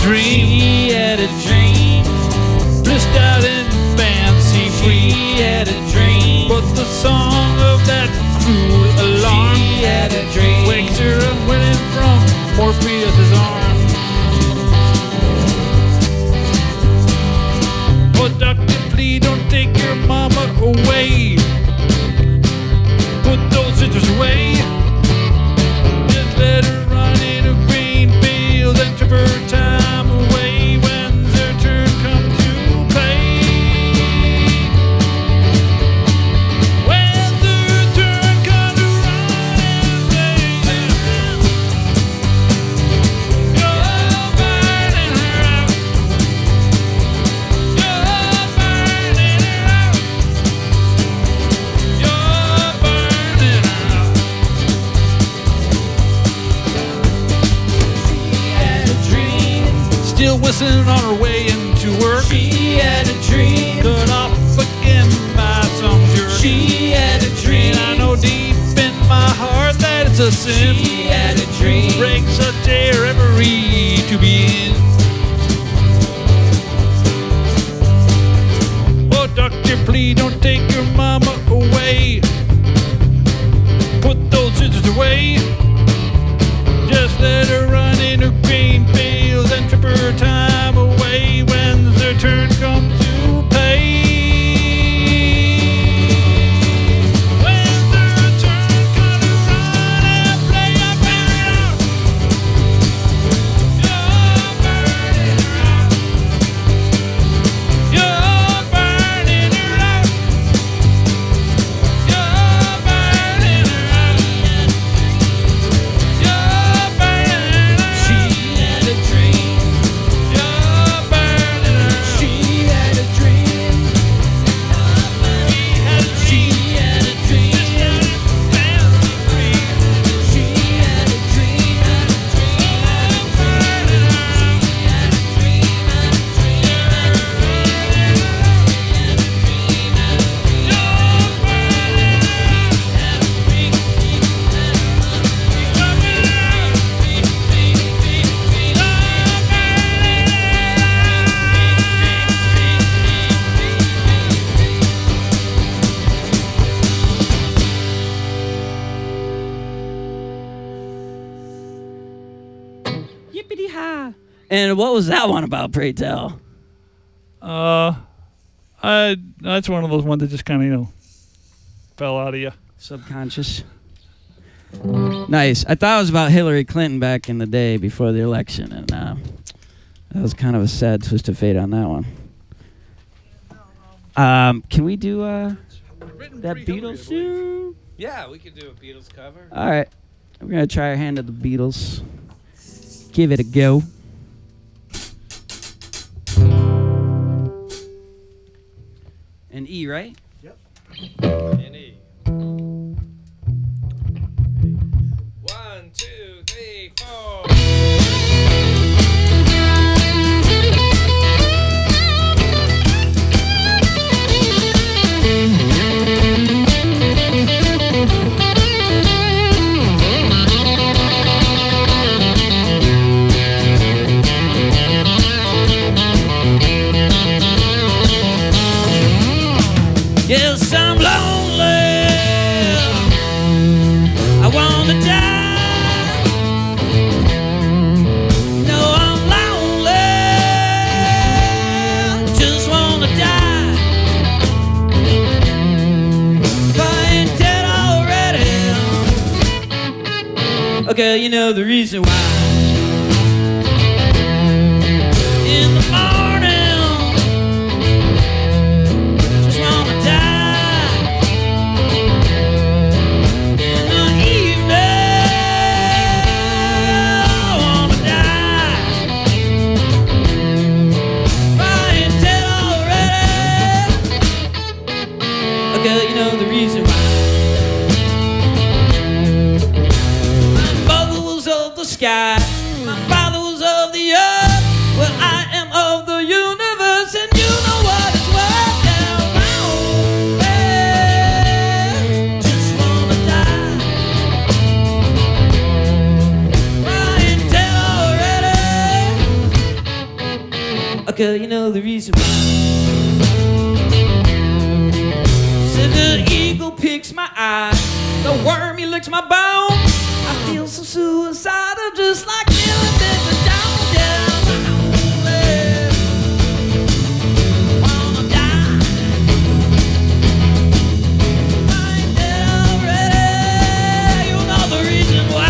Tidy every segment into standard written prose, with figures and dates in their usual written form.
dream. She had a dream. Blissed out in fancy free. She had a dream. But the song of that cruel alarm. She had a dream. Wakes her up winning from Morpheus' arm. Oh, doctor, please don't take your mama away. Put those sisters away. Just let her run in a green field and trip her time away when their turn comes to play. When their turn comes to run and play, you're burning her out. You're burning her out. You're burning her out. She had a dream. Still whistling on her way into work. She had a dream. Cut off again by some jerk. She had a dream. And I know deep in my heart that it's a sin. She had a dream. Break such a reverie to be in. Oh, doctor, please don't take your mama away. Put those scissors away. Just let her run in her green fields and trip her time away when their turn comes to pay. When their turn comes to run and play, I burn it out. You're burning her out. You're burning her out. You're burning her out. You're burning her out. She had a dream. You're burning her out. She had a dream. She had a dream. She had a dream. You're burning her out. Yippity-ha. And what was that one about, pray tell? That's one of those ones that just kind of, fell out of you. Subconscious. Nice. I thought it was about Hillary Clinton back in the day before the election, and that was kind of a sad twist of fate on that one. Can we do that Beatles song? Yeah, we could do a Beatles cover. All right. We're going to try our hand at the Beatles. Give it a go. An E, right? Yep. An E. 1, 2, 3, 4. Yes, I'm lonely. I wanna die. No, I'm lonely. Just wanna die. If I ain't dead already. Okay, you know the reason why. In the morning, just wanna die. In the evening, I wanna die. If I ain't dead already. Okay, you know the reason why. My mother was of the sky, my father was of the earth. Well, I am of the universe, and you know what it's worth. Now, lonely, just wanna die. I ain't dead already. motherfucker, you know the reason why. Said the eagle picks my eye, the worm he licks my bone. I feel so suicidal, just like feeling dead but down, yeah. Wanna die. I'm dead already, you know the reason why.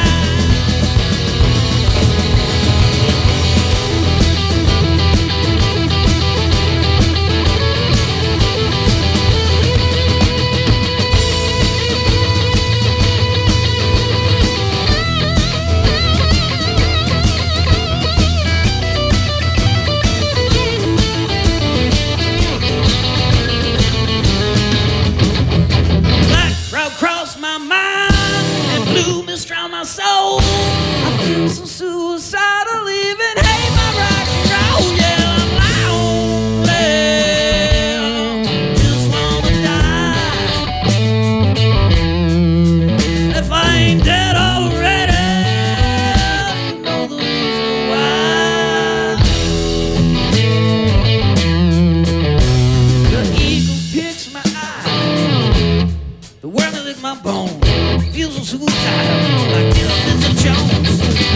Drown my soul. I feel so suicidal, even hate my rock and roll. Yeah, I'm lonely, just wanna die. If I ain't dead already, you know the reason why. The eagle picks my eye, the worm licks my bone. Feels so suicidal, like Mr. Jones.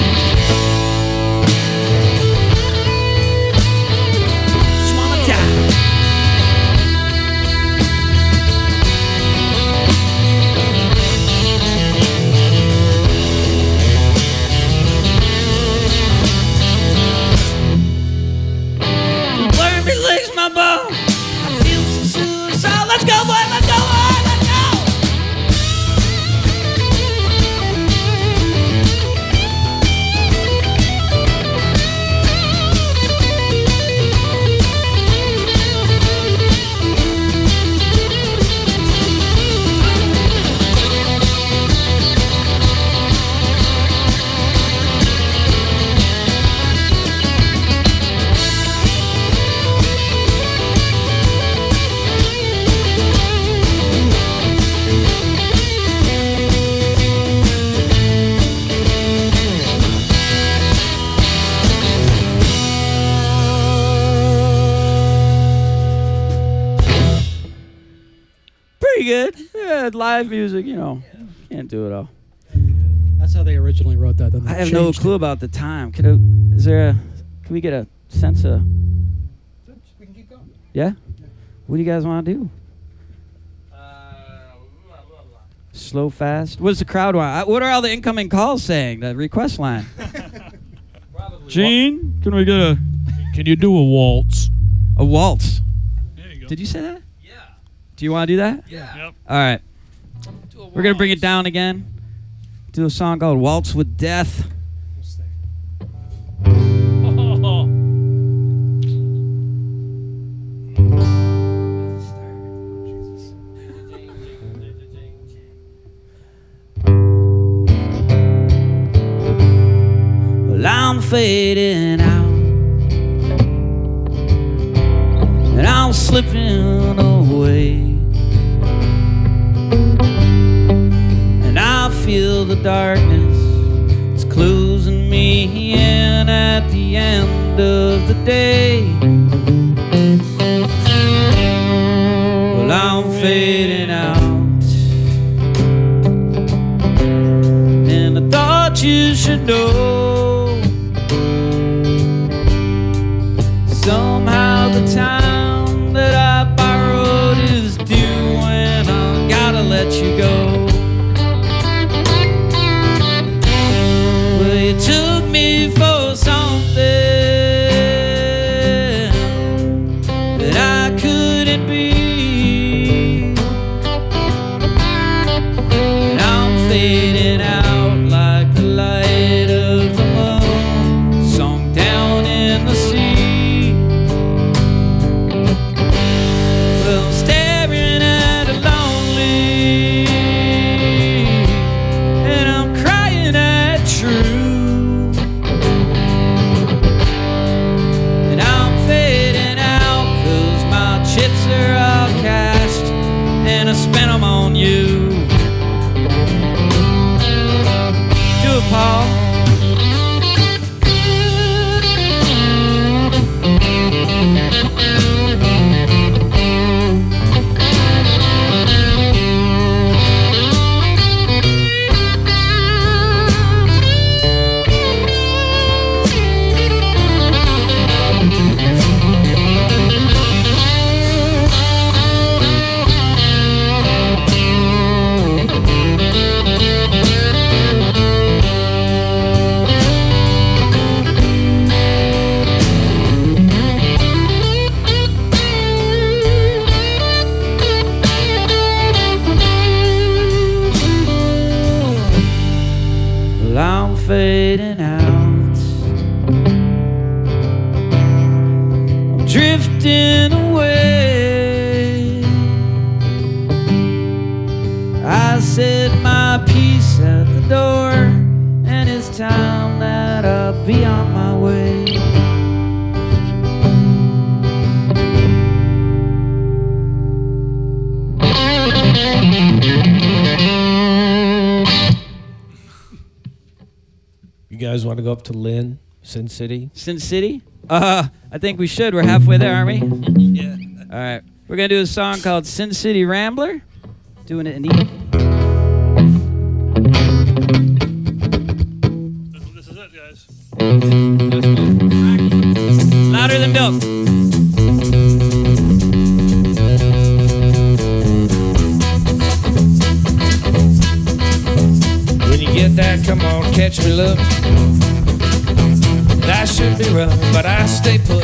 Just wanna die. The worm licks my bone. I feel so suicidal. Let's go, boy, let's go, boy, let's go. Good. Yeah, live music, you know. Can't do it all. That's how they originally wrote that. Then they I have no changed clue it. about the time. Is there a, can we get a sense of, We can keep going. yeah? What do you guys want to do? Slow, fast? What does the crowd want? What are all the incoming calls saying? The request line. Gene, can we get a... Can you do a waltz? A waltz. There you go. Did you say that? Yeah. Do you want to do that? Yeah. Yep. All right. Do a We're going to bring it waltz. down again. Do a song called Waltz with Death. We'll stay. Oh. Well, I'm fading out, and I'm slipping away, and I feel the darkness, it's closing me in at the end of the day. Well, I'm fading out, and I thought you should know. Somehow the time that I borrowed is due, and I gotta let you go. Well, you took me for something that I couldn't be, and I'm fading out like the light of drifting away. I said my piece at the door, and it's time that I'll be on my way. You guys want to go up to Lynn, Sin City? Sin City? I think we should. We're halfway there, aren't we? Yeah. All right. We're going to do a song called Sin City Rambler. Doing it in E. This is it, guys. Louder than milk. When you get that, come on, catch me, look. I should be rough, but I stay put.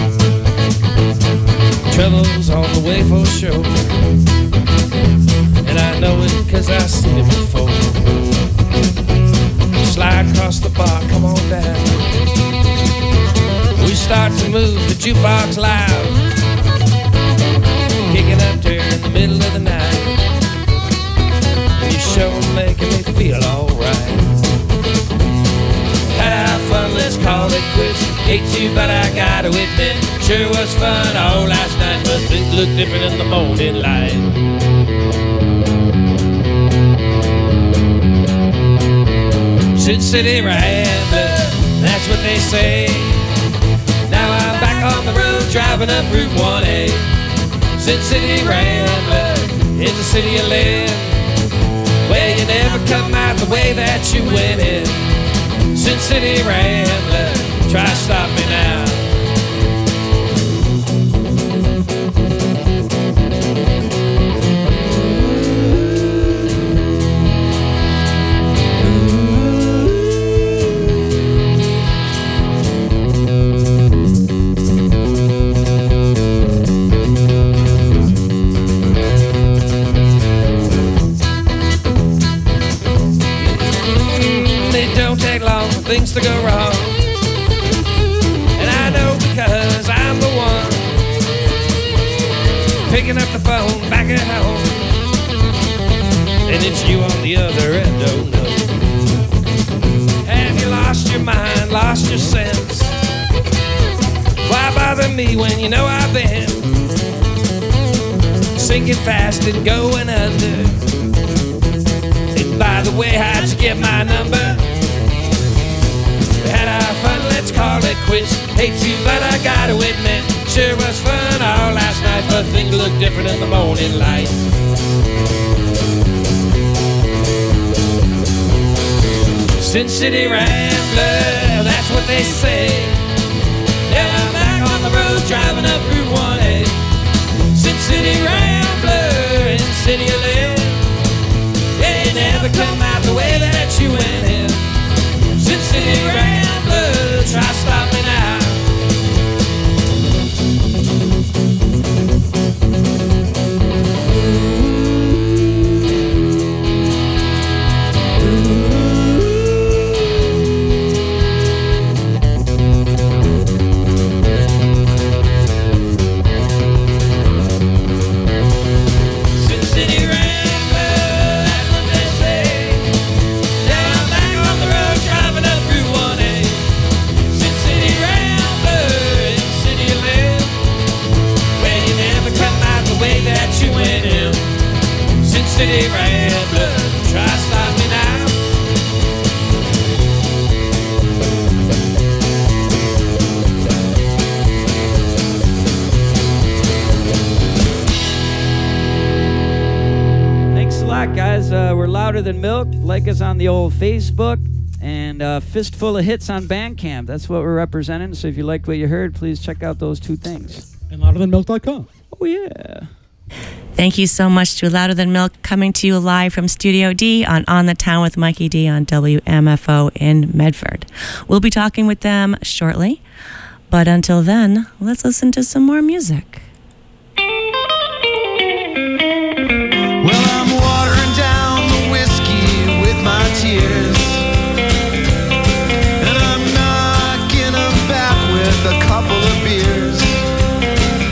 Trouble's on the way for sure, and I know it 'cause I've seen it before. Slide across the bar, come on down. We start to move the jukebox loud, kicking up there in the middle of the night. And you sure making me feel alright. Had our fun, let's call it quits. Hate to, but I gotta admit, sure was fun all last night, but things look different in the morning light. Sin City Rambler, that's what they say. Now I'm back on the road, driving up Route 1A. Sin City Rambler, in the city of Lynn, where you never come out the way that you went in. Sin City Rambler, try to stop me now. Things to go wrong, and I know because I'm the one picking up the phone back at home, and it's you on the other end. Oh no, have you lost your mind, lost your sense? Why bother me when you know I've been sinking fast and going under? And by the way, how'd you get my number? Had our fun, let's call it quits. Hate to, but I gotta admit, sure was fun all last night, but things look different in the morning light. Sin City Rambler, that's what they say. Now I'm back on the road, driving up Route 1A. Sin City Rambler, in the city of Lynn. Yeah, you never come out the way that you went in. Sin City Rambler, try to stop me now. Sin City Rambler, that's what they say. Now I'm back on the road, driving up Route 1A. Sin City Rambler, in the city of Lynn, where you never come out the way that you went in. Sin City Rambler, try to stop me now. Thanks a lot, guys. We're Louder Than Milk. Like us on the old Facebook, and Fistful of Hits on Bandcamp. That's what we're representing. So if you liked what you heard, please check out those two things. And louderthanmilk.com. Oh, yeah. Thank you so much to Louder Than Milk, coming to you live from Studio D on the Town with Mikey D on WMFO in Medford. We'll be talking with them shortly, but until then, let's listen to some more music. Well, I'm watering down the whiskey with my tears, and I'm knocking them back with a couple of beers.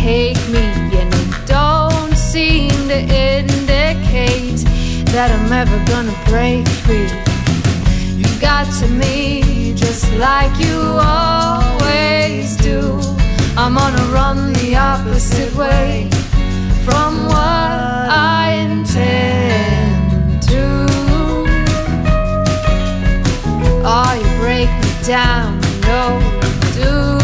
take me, and it don't seem to indicate that I'm ever gonna break free. You got to me just like you always do. I'm gonna run the opposite way from what I intend to. Oh, you break me down, you know you do.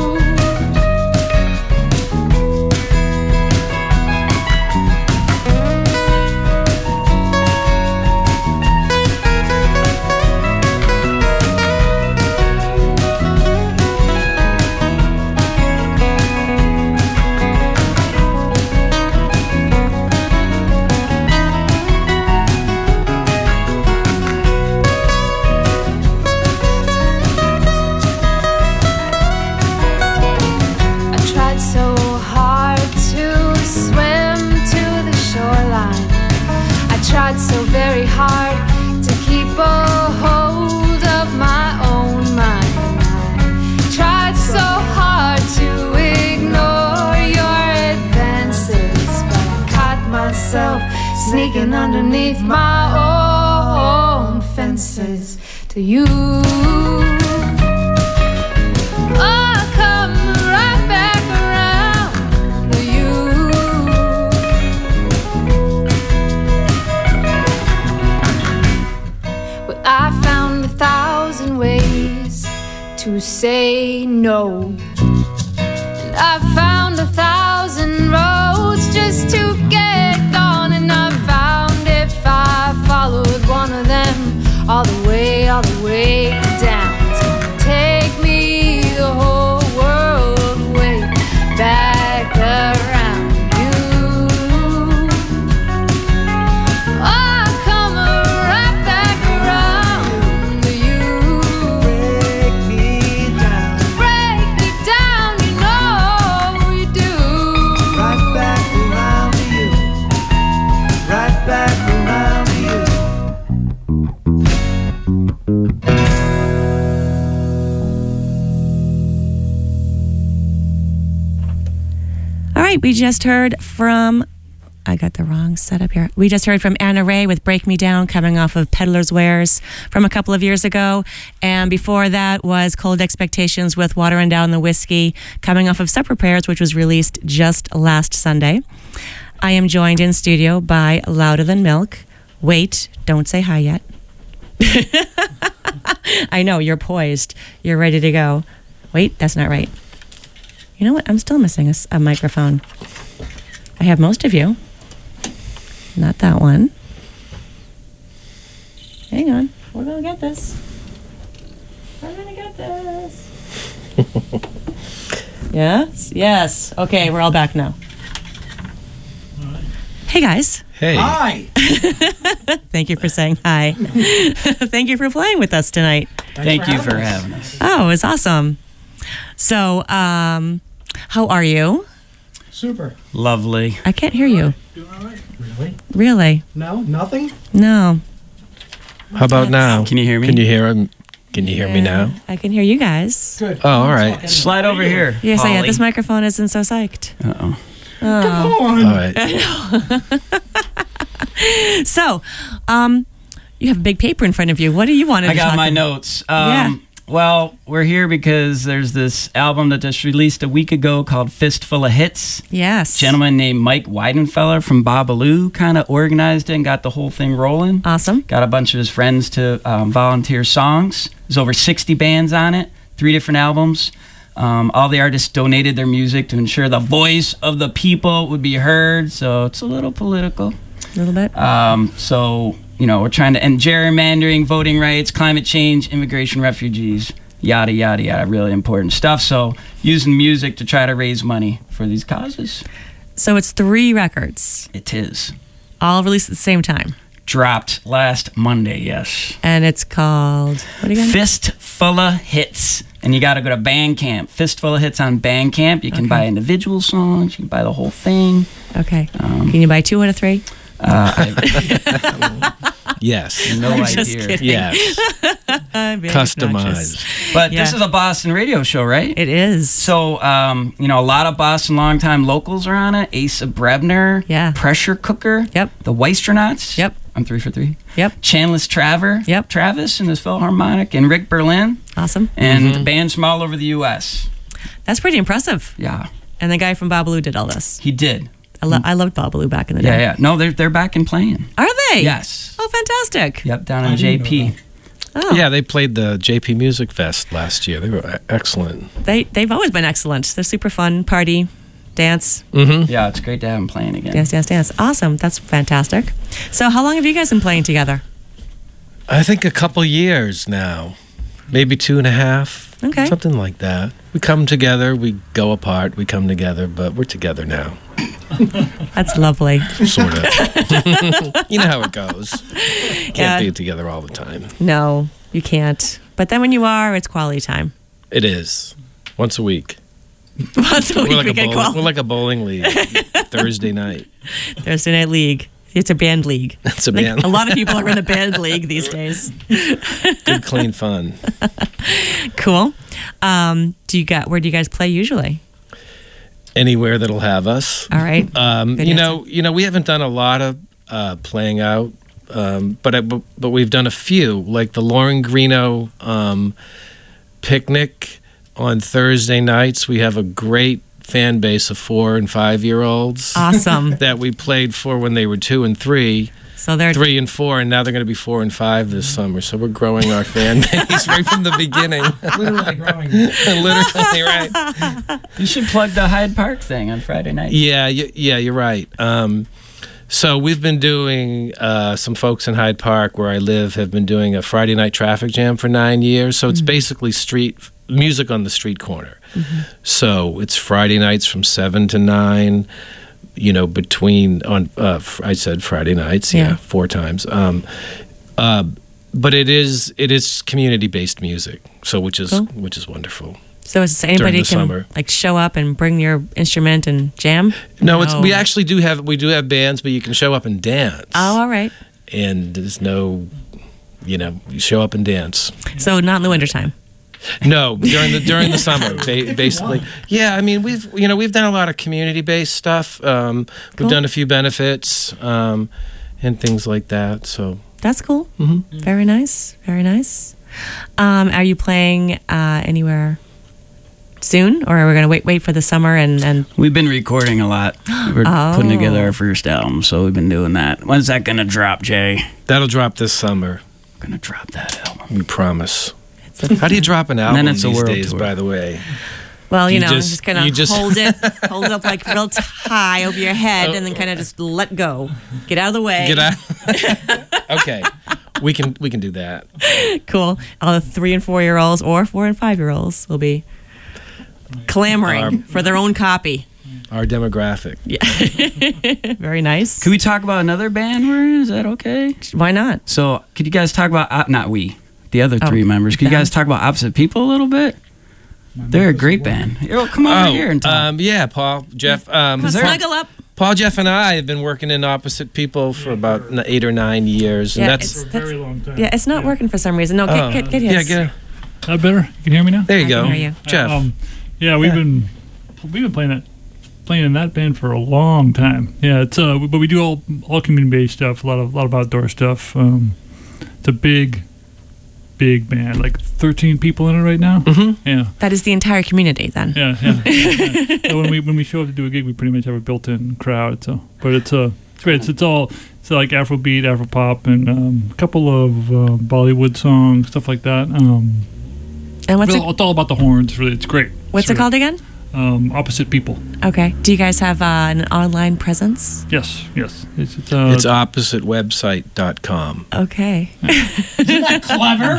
Tried so very hard to keep a hold of my own mind. I tried so hard to ignore your advances, but I caught myself sneaking underneath my own fences to you. Oh, come right back around to you. I found 1,000 ways to say no, and I found 1,000 roads just to get on, and I found if I followed one of them all the way down, it's gonna take me the whole world way back around you. Oh, come right back around to you. Break me down, you know you do. Right back around to you. Right back around to you. All right, we just heard from, I got the wrong setup here. We just heard from Anna Ray with Break Me Down, coming off of Peddler's Wares from a couple of years ago. And before that was Cold Expectations with Watering Down the Whiskey, coming off of Supper Prayers, which was released just last Sunday. I am joined in studio by Louder Than Milk. Wait, don't say hi yet. I know, you're poised. You're ready to go. Wait, that's not right. You know what? I'm still missing a microphone. I have most of you. Not that one. Hang on. We're going to get this. We're going to get this. Yes? Yes. Okay, we're all back now. Hey, guys. Hey. Hi. Thank you for saying hi. Thank you for playing with us tonight. Thank you for having us. Oh, it was awesome. So, how are you? Super. Lovely. I can't hear you. Doing all right? Really? Really? No? Nothing? No. How about now? Can you hear me? Can you hear him? Can you hear me now? I can hear you guys. Good. Oh, all right. Slide over here. Yes, I am. Polly. This microphone isn't so psyched. Uh-oh. Oh. All right. So, you have a big paper in front of you. What do you want to I got talk my about? notes. Yeah. Well, we're here because there's this album that just released a week ago called Fistful of Hits. Yes. A gentleman named Mike Weidenfeller from Babalu kind of organized it and got the whole thing rolling. Awesome. Got a bunch of his friends to volunteer songs. There's over 60 bands on it, 3 different albums. All the artists donated their music to ensure the voice of the people would be heard. So it's a little political. A little bit. So, you know, we're trying to end gerrymandering, voting rights, climate change, immigration, refugees, yada, yada, yada. Really important stuff. So using music to try to raise money for these causes. So it's 3 records, It is. all released at the same time. Dropped last Monday, yes. And it's called, what again? Fistful of Hits. And you got to go to Bandcamp. Fistful of Hits on Bandcamp. You can buy individual songs. You can buy the whole thing. Okay. Can you buy 2 out of 3? Yes. No I'm just idea. kidding. Yes. I'm being Customized. obnoxious. But Yeah. this is a Boston radio show, right? It is. So, you know, a lot of Boston longtime locals are on it. Asa Brebner. Yeah. Pressure Cooker. Yep. The Weisternauts. Yep. I'm 3 for 3. Yep. Chandlis Yep. Travis and his Philharmonic, and Rick Berlin, Awesome. and bands from all over the U.S. That's pretty impressive. Yeah, And the guy from Babalu did all this. he did. I loved Babalu back in the Yeah, day. yeah. No, they're back and playing. Are they? Yes. Oh, fantastic. Yep, down I in didn't know JP. that. Oh, Yeah, they played the JP Music Fest last year. They were excellent. They've always been excellent. They're super fun. Party, dance. Mm-hmm. Yeah, it's great to have them playing again. Dance. Awesome. That's fantastic. So how long have you guys been playing together? I think a couple years now, maybe 2.5. Okay. Something like that. We come together, we go apart, we come together, but we're together now. That's lovely. Sort of. You know how it goes. Can't Yeah. be together all the time. No, you can't. But then when you are, it's quality time. It is. Once a week. Once a week We're like, we a get we're quality. like a bowling league. Thursday night. Thursday Night League. It's a band league. It's a Like, band. a lot of people are in a band league these days. Good, clean fun. Cool. Where do you guys play usually? Anywhere that'll have us. All right. Good You know, we haven't done a lot of playing out, but we've done a few, like the Lauren Greeno picnic on Thursday nights. We have a great fan base of 4 and 5 year olds Awesome. that we played for when they were 2 and 3. So they're 3 and 4, and now they're going to be 4 and 5 this summer. So we're growing our fan base right from the beginning. Literally growing. Literally, right? You should plug the Hyde Park thing on Friday night. Yeah, you're right. So we've been doing, some folks in Hyde Park where I live have been doing a Friday night traffic jam for 9 years. So it's basically street music on the street corner. So it's Friday nights from 7 to 9. You know, I said Friday nights, Yeah. 4 times. But it is community based music, so which is wonderful. So is anybody the can summer. like show up and bring your instrument and jam? No, we actually do have bands, but you can show up and dance. Oh, all right. And there's no, you show up and dance. So not in the wintertime. No, during the summer, basically. Yeah, I mean we've done a lot of community based stuff. Cool. We've done a few benefits and things like that. So That's cool. Very nice. Very nice. Are you playing anywhere soon, or are we going to wait for the summer and We've been recording a lot. We're putting together our first album, so we've been doing that. When's that going to drop, Jay? that'll drop this summer. Going to drop that album. We promise. How do you drop an album it's a these world days? tour. By the way, well, You just kind of just- hold it up like real high over your head, and then kind of just let go, get out of the way. get out. Okay, we can do that. Cool. All the 3 and 4 year olds or 4 and 5 year olds will be clamoring for their own copy. Our demographic. Yeah. Very nice. Could we talk about another band we're in? Is that okay? Why not? So, could you guys talk about, not we, the other Oh, 3 members, could you them. guys talk about Opposite People a little bit? They're a great band. Yo, come over here and talk. Yeah, Paul, Jeff. Snuggle up. Paul, Jeff, and I have been working in Opposite People for about 8 or 9 years, and Yeah, that's For a very long time. Yeah, it's not working for some reason. No, get his. yeah. That better? You can hear me now? There you I go, can hear you. Jeff. Yeah, we've been playing in that band for a long time. Yeah, it's but we do all community based stuff, a lot of outdoor stuff. It's a big band, like 13 people in it right now. Mm-hmm. Yeah. That is the entire community then. Yeah. So when we show up to do a gig, we pretty much have a built-in crowd. So, but it's great. It's like Afrobeat, Afropop, and a couple of Bollywood songs, stuff like that. And It's all about the horns. Really, it's great. what's it called again? Opposite People. Okay. Do you guys have an online presence? Yes. It's It's oppositewebsite.com. Okay. Clever.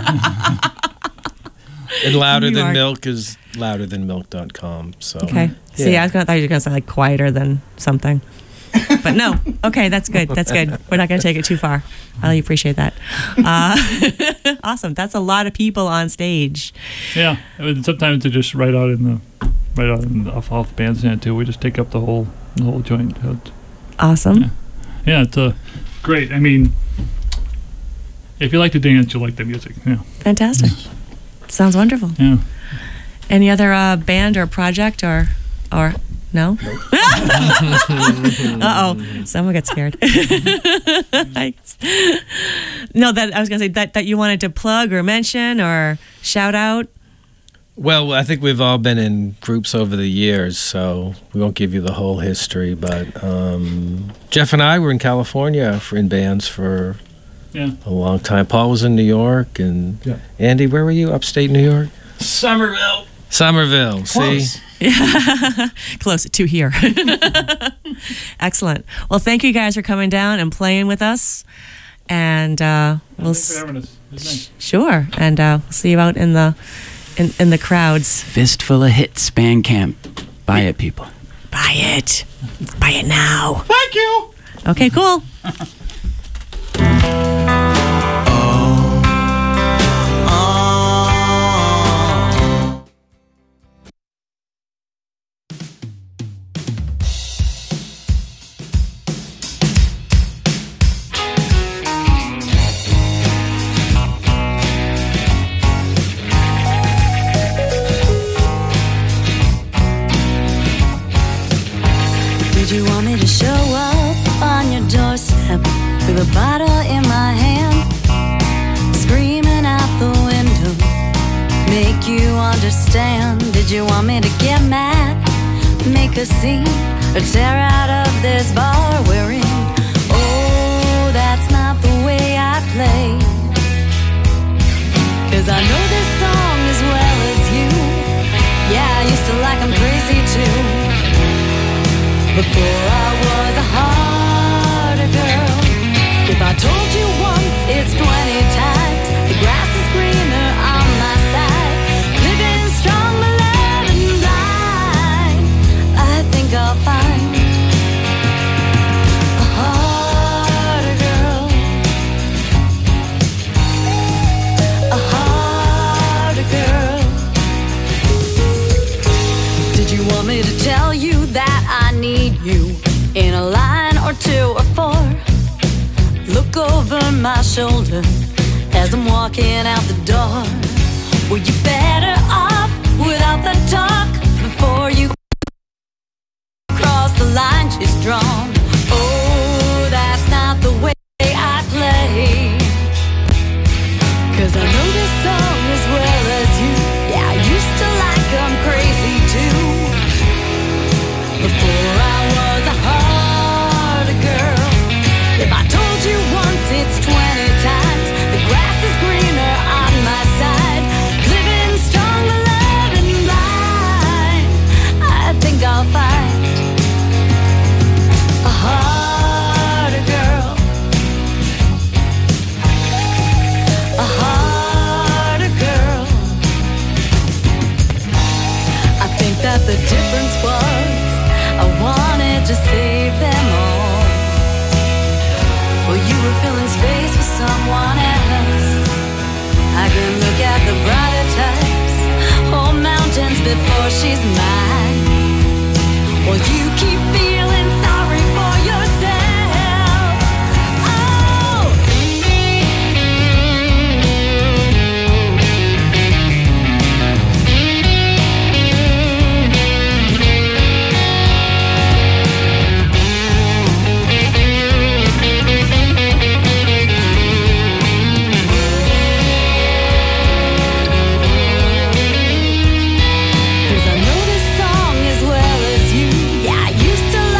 And Louder You Than are- Milk is louderthanmilk.com. So Okay. Yeah. See, I thought you were going to say like quieter than something. But no. Okay, that's good. That's good. We're not going to take it too far. I appreciate that. Awesome. That's a lot of people on stage. Yeah, I mean, sometimes they're just right out off the bandstand too. We just take up the whole joint. Awesome. Yeah, it's great. I mean, If you like to dance, you'll like the music. Yeah. Fantastic. Sounds wonderful. Yeah. Any other band or project or no? Uh-oh. Someone got scared. No, that I was going to say that you wanted to plug or mention or shout out. Well, I think we've all been in groups over the years, so we won't give you the whole history. But Jeff and I were in California in bands for a long time. Paul was in New York, and Andy, where were you? Upstate New York? Somerville. See? Yeah. Close to here. Excellent. Well, thank you guys for coming down and playing with us. And Thanks for having us. It's nice. Sure. And we'll see you out in the crowds. Fistful of Hits Bandcamp. Buy it, people. Buy it. Buy it now. Thank you. Okay, cool. Did you want me to show up on your doorstep with a bottle in my hand, screaming out the window, make you understand? Did you want me to get mad, make a scene, or tear out of this bar we're in? Oh, that's not the way I play, 'cause I know this song as well as you. Yeah, I used to like 'em crazy too, before I was a harder girl. If I told you once, it's 20 times. The grass is greener on my side. Living strong, but loving blind. I think I'll find a harder girl, a harder girl. Did you want me to tell you that I need you in a line or 2 or 4? Look over my shoulder as I'm walking out the door. Were you better off without the talk before you cross the line she's drawn? Oh, that's not the way I play, 'cause I know this song as well as you. Yeah, I used to like 'em crazy too, before I was a harder girl. If I told you once, it's 20 times. The grass is greener on my side. Living strong, but loving blind. I think I'll find a harder girl, a harder girl. I think that the difference was I wanted to save them all. Well, you were filling space with someone else. I can look at the brighter types, hold mountains before she's mine. Well, you keep feeling sorry for yourself. Oh, I know this song as well as you. Yeah, I used to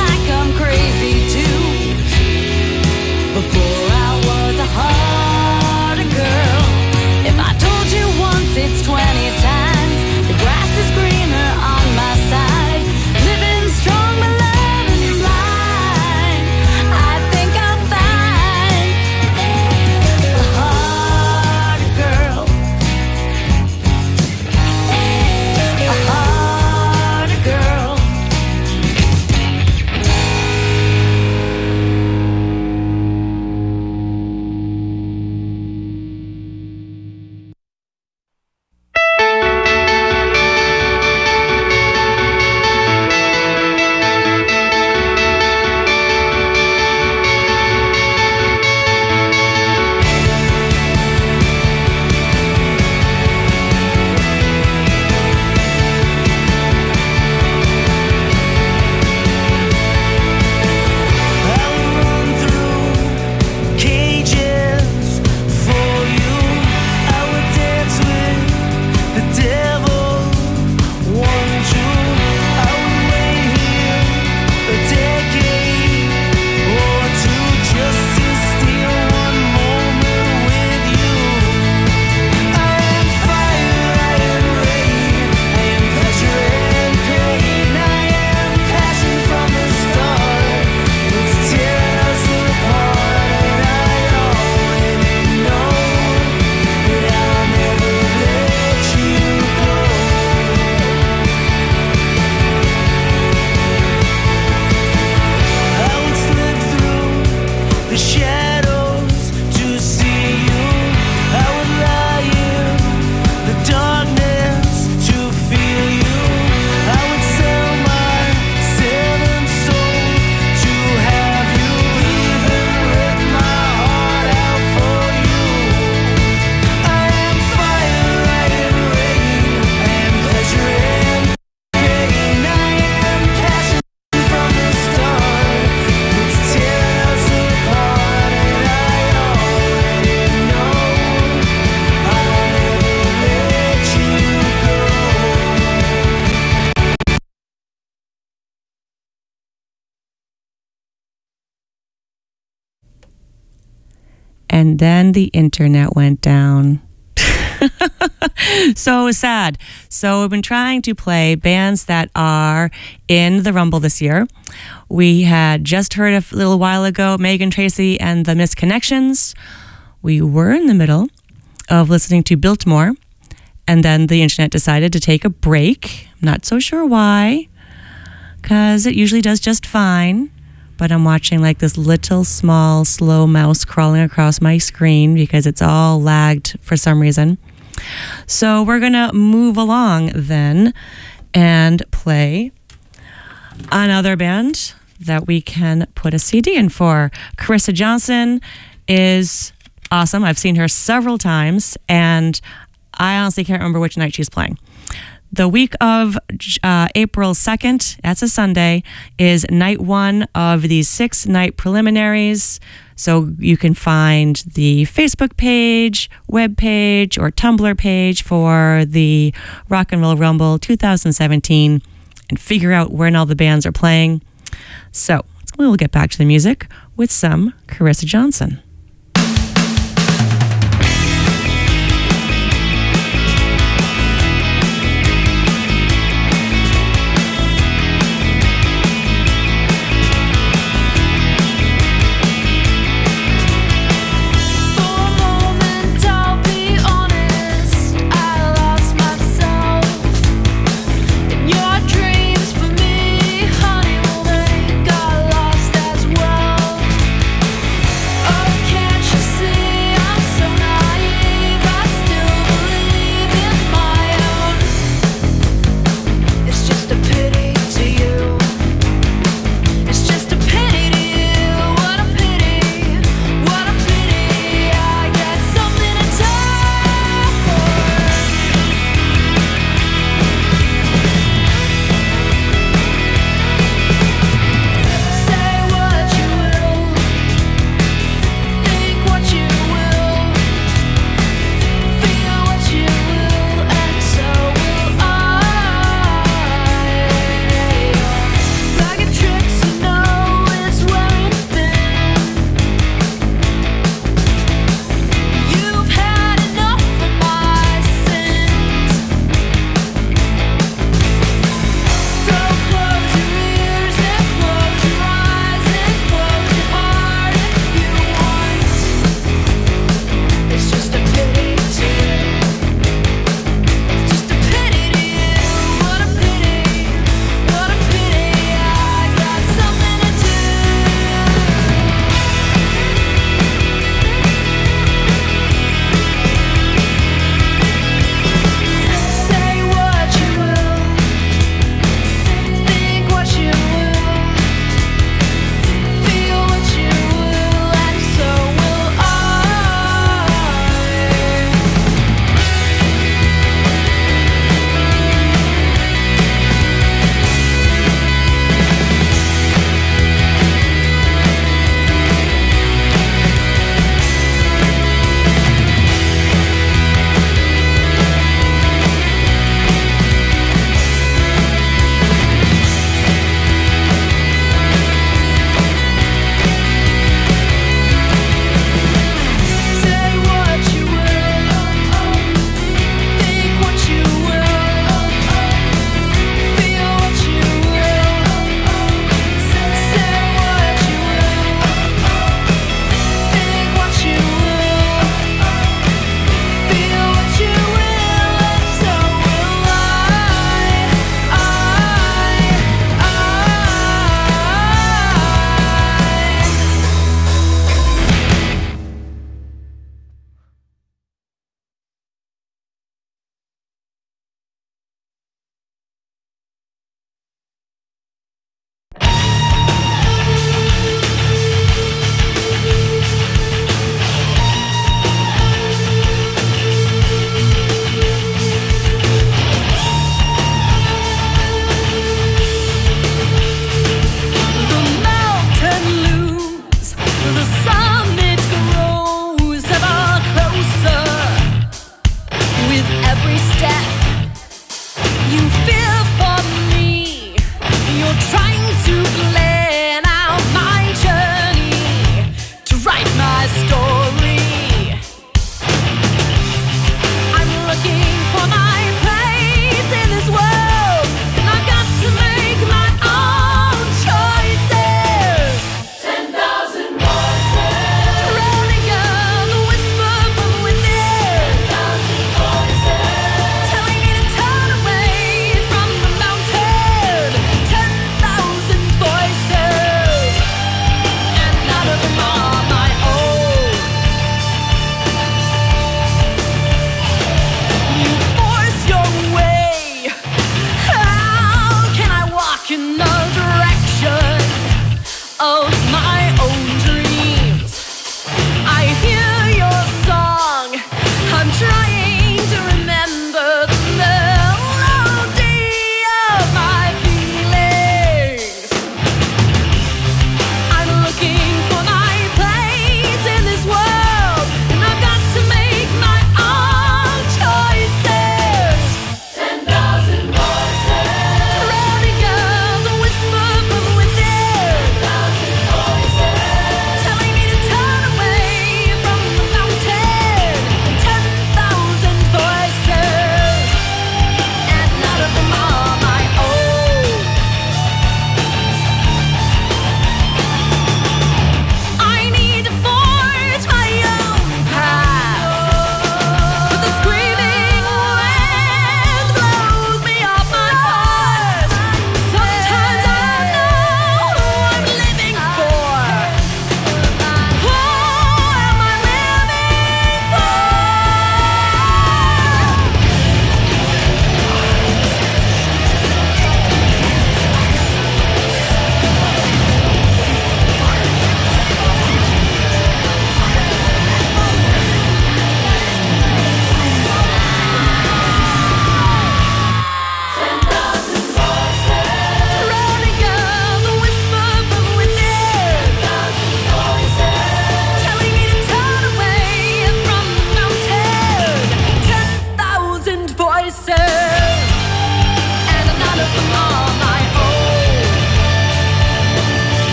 and then the internet went down. So sad. So we've been trying to play bands that are in the Rumble this year. We had just heard a little while ago Megan Tracy and the Misconnections. We were in the middle of listening to Biltmore, and then the internet decided to take a break. I'm not so sure why, because it usually does just fine. But I'm watching like this little small slow mouse crawling across my screen because it's all lagged for some reason. So we're gonna move along then and play another band that we can put a CD in for. Carissa Johnson is awesome. I've seen her several times, and I honestly can't remember which night she's playing. The week of April 2nd, that's a Sunday, is night one of the 6-night preliminaries. So you can find the Facebook page, web page, or Tumblr page for the Rock and Roll Rumble 2017 and figure out when all the bands are playing. So we'll get back to the music with some Carissa Johnson. Honey, well, they got lost as well.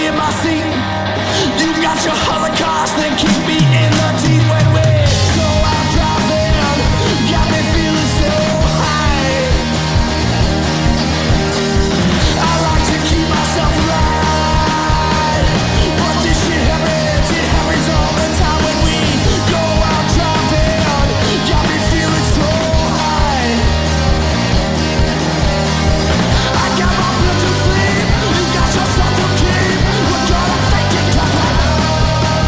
in my seat. You got your Holocaust, then keep me in the teeth when we go out driving. Got me feeling so high. I like to keep myself alive, but this shit happens. It happens all the time when we go out driving. Got me feeling so high. I got my blood to sleep. You got yourself to keep. We're gonna fake it, 'cause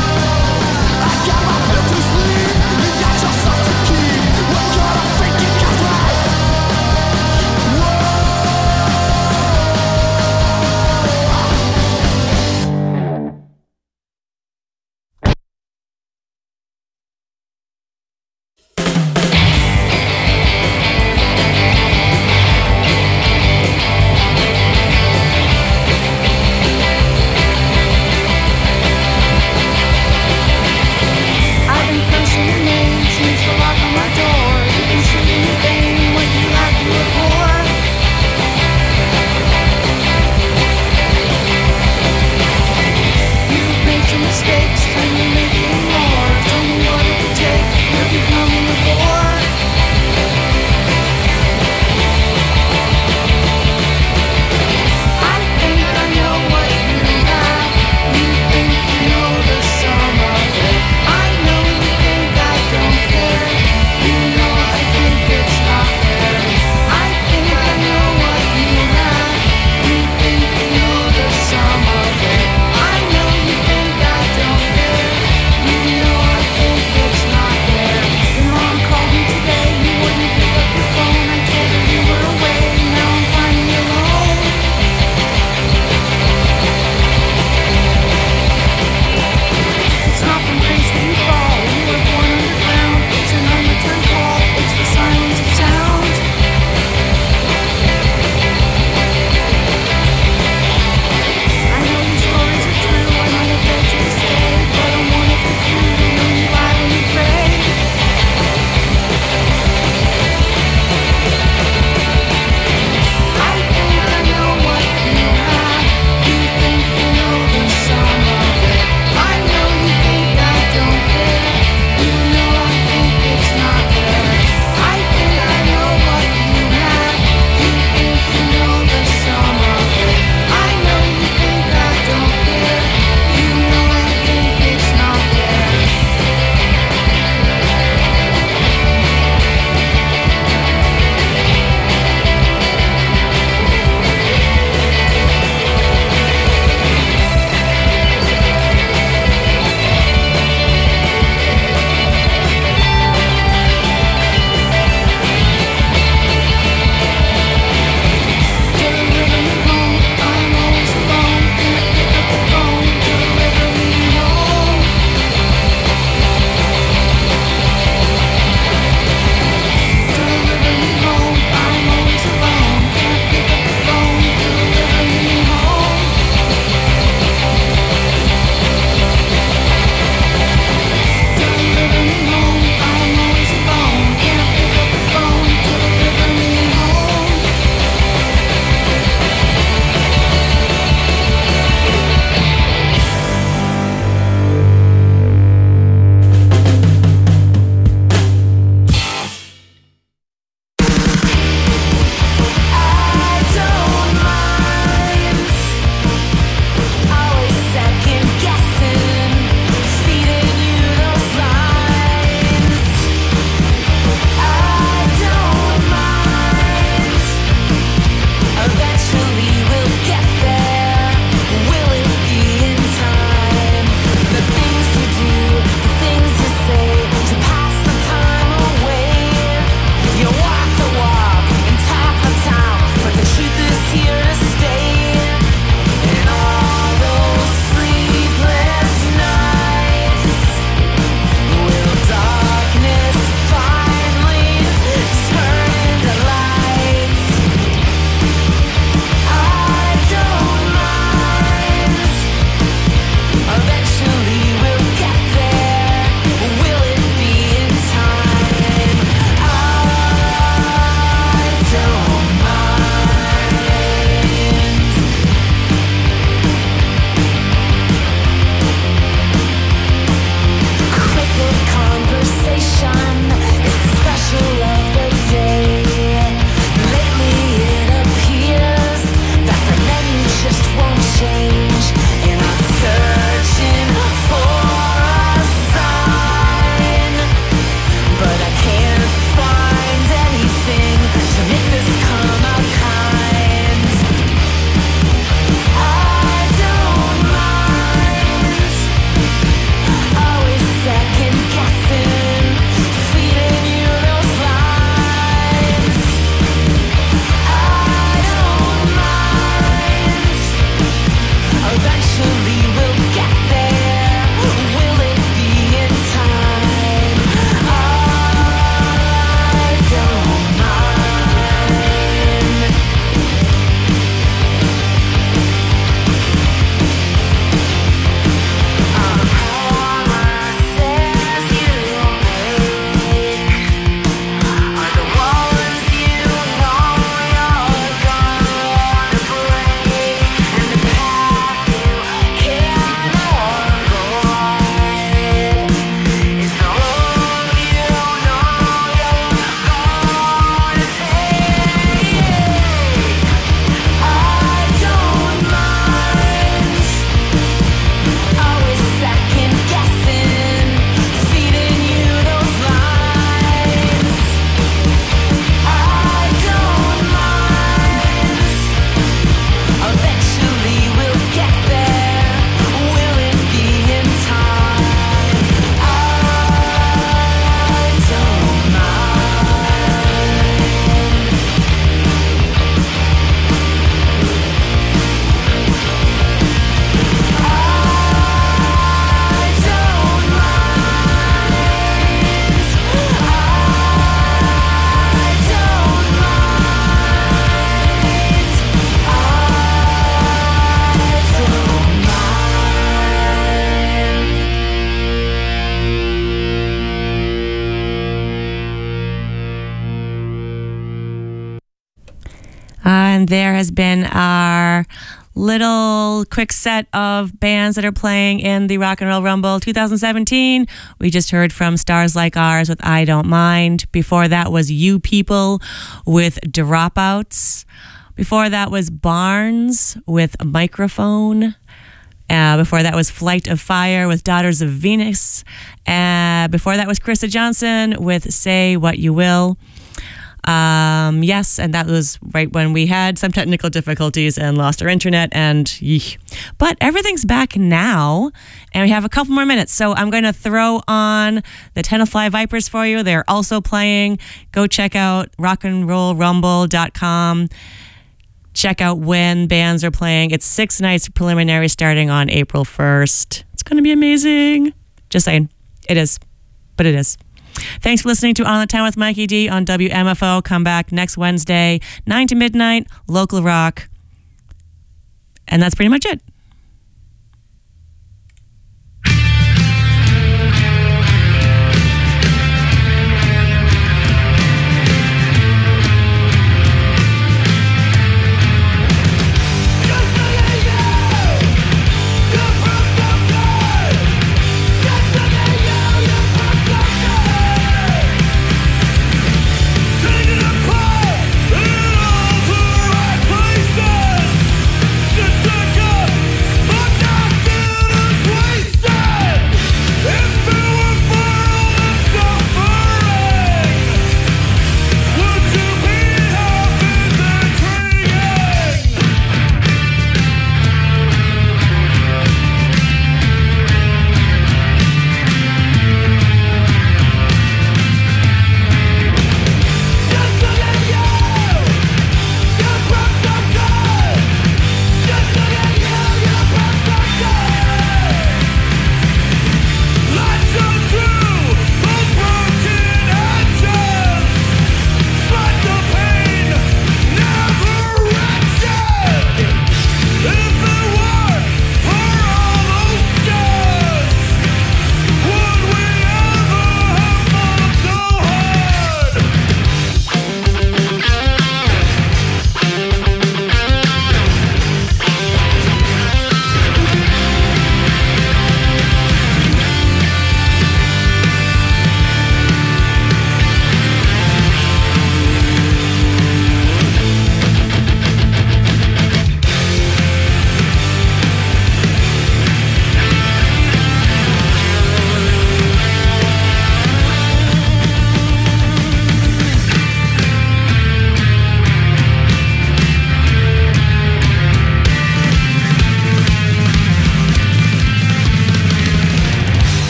there has been our little quick set of bands that are playing in the Rock and Roll Rumble 2017. We just heard from Stars Like Ours with I Don't Mind. Before that was You People with Dropouts. Before that was Barnes with Microphone. Before that was Flight of Fire with Daughters of Venus. Before that was Krista Johnson with Say What You Will. Yes, and that was right when we had some technical difficulties and lost our internet, but everything's back now, and we have a couple more minutes, so I'm going to throw on the Tenafly Vipers for you. They're also playing. Go check out rockandrollrumble.com. Check out when bands are playing. It's 6 nights preliminary starting on April 1st. It's going to be amazing. Just saying. It is. But it is. Thanks for listening to On the Town with Mikey D on WMFO. Come back next Wednesday, 9 to midnight, local rock. And that's pretty much it.